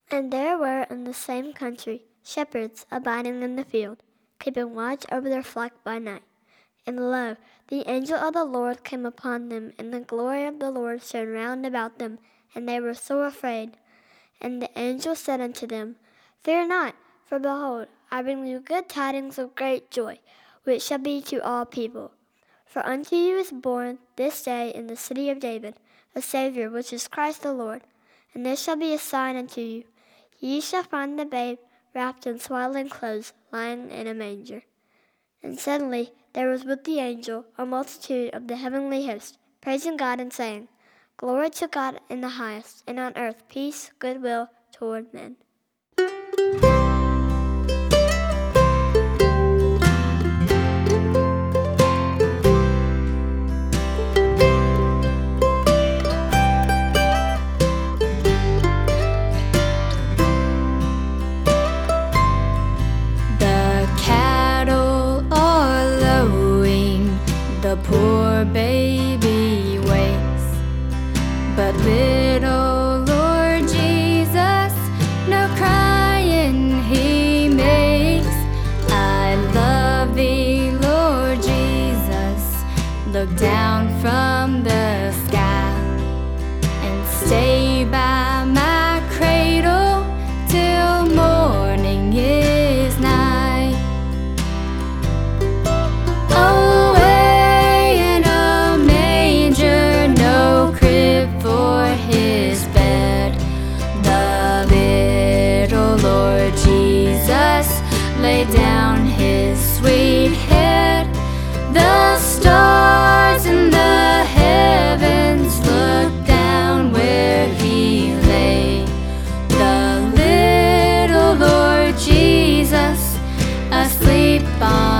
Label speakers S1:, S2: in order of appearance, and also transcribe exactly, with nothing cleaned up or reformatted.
S1: And there were in the same country shepherds abiding in the field, keeping watch over their flock by night. And lo, the angel of the Lord came upon them, and the glory of the Lord shone round about them, and they were sore afraid. And the angel said unto them, Fear not, for behold, I bring you good tidings of great joy, which shall be to all people. For unto you is born this day in the city of David a Saviour, which is Christ the Lord. And this shall be a sign unto you. Ye shall find the babe wrapped in swaddling clothes, lying in a manger. And suddenly there was with the angel a multitude of the heavenly host, praising God and saying, Glory to God in the highest, and on earth peace, goodwill toward men.
S2: The poor baby waits, but little Lord Jesus, no crying he makes. I love thee, Lord Jesus, look down from the sky and stay by my cradle till morning is nigh. Oh, lay down his sweet head. The stars in the heavens look down where he lay. The little Lord Jesus asleep on